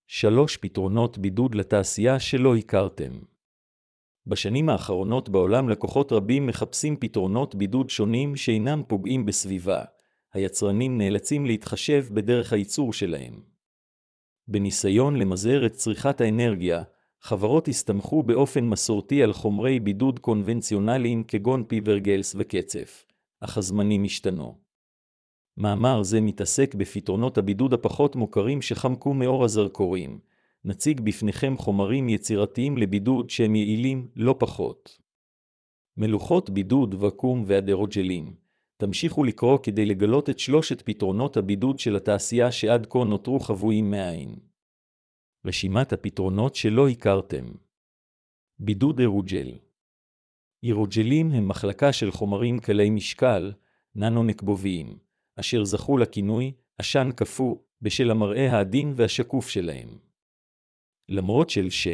3 פתרונות בידוד לתעשייה שלא הכרתם. בשנים האחרונות בעולם לקוחות רבים מחפשים פתרונות בידוד שונים שאינם פוגעים בסביבה. היצרנים נאלצים להתחשב בדרך הייצור שלהם. בניסיון למזער את צריכת האנרגיה, חברות הסתמכו באופן מסורתי על חומרי בידוד קונבנציונליים כגון פיברגלס וקצף, אך הזמנים השתנו. מאמר זה מתעסק בפתרונות הבידוד הפחות מוכרים שחמקו מאור הזרקורים. נציג בפניכם חומרים יצירתיים לבידוד שהם יעילים לא פחות. מלוכות בידוד, וקום והדרוג'לים. תמשיכו לקרוא כדי לגלות את 3 פתרונות הבידוד של התעשייה שעד כה נותרו חבויים מעין. רשימת הפתרונות שלא הכרתם. בידוד אירוג'ל. אירוג'לים הם מחלקה של חומרים קלי משקל, ננו-נקבוביים, אשר זכו לכינוי עשן קפוא בשל המראה העדין והשקוף שלהם. למרות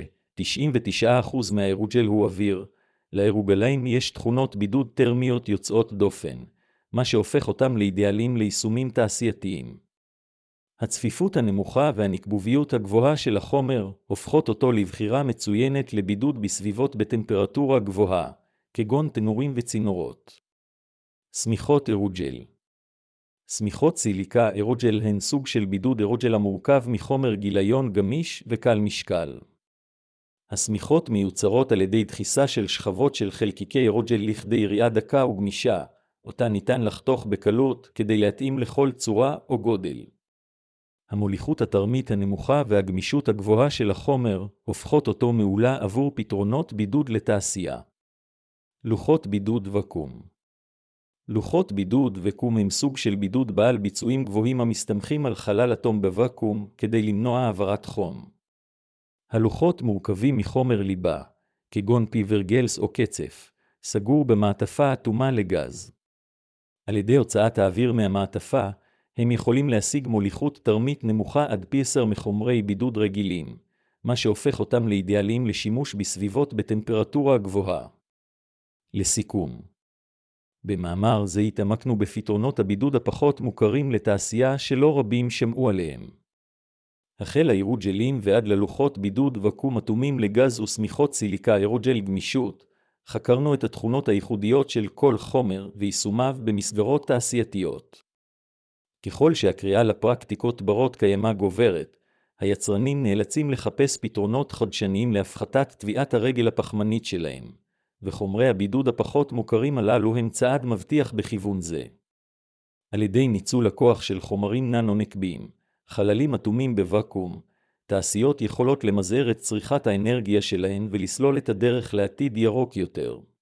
ש-99% מהאירוג'ל הוא אוויר, לאירוגליים יש תכונות בידוד טרמיות יוצאות דופן, מה שהופך אותם לאידיאליים ליישומים תעשייתיים. הצפיפות הנמוכה והנקבוביות הגבוהה של החומר הופכות אותו לבחירה מצוינת לבידוד בסביבות בטמפרטורה גבוהה, כגון תנורים וצינורות. שמיכות אירוג'ל. שמיכות סיליקה אירוג'ל הן סוג של בידוד אירוג'ל המורכב מחומר גיליון גמיש וקל משקל. השמיכות מיוצרות על ידי דחיסה של שכבות של חלקיקי אירוג'ל לכדי יריעה דקה וגמישה, אותה ניתן לחתוך בקלות כדי להתאים לכל צורה או גודל. המוליכות התרמית הנמוכה והגמישות הגבוהה של החומר הופכות אותו מעולה עבור פתרונות בידוד לתעשייה. לוחות בידוד וקום. לוחות בידוד וקום הם סוג של בידוד בעל ביצועים גבוהים המסתמכים על חלל אטום בוואקום כדי למנוע העברת חום. הלוחות מורכבים מחומר ליבה, כגון פיברגלס או קצף, סגור במעטפה אטומה לגז. על ידי הוצאת האוויר מהמעטפה, הם יכולים להשיג מוליכות תרמית נמוכה עד פי 10 מחומרי בידוד רגילים, מה שהופך אותם לאידיאליים לשימוש בסביבות בטמפרטורה גבוהה. לסיכום, במאמר זה התעמקנו בפתרונות הבידוד הפחות מוכרים לתעשייה שלא רבים שמעו עליהם. החל האירוג'לים ועד ללוחות בידוד וקום אטומים לגז ושמיכות סיליקה אירוג'ל גמישות, חקרנו את התכונות הייחודיות של כל חומר ויישומיו במסגרות תעשייתיות. ככל שהקריאה לפרקטיקות ברות קיימא גוברת, היצרנים נאלצים לחפש פתרונות חדשניים להפחתת טביעת הרגל הפחמנית שלהם, וחומרי הבידוד הפחות מוכרים הללו הם צעד מבטיח בכיוון זה. על ידי ניצול הכוח של חומרים ננו-נקביים, חללים אטומים בוואקום, תעשיות יכולות למזער את צריכת האנרגיה שלהן ולסלול את הדרך לעתיד ירוק יותר.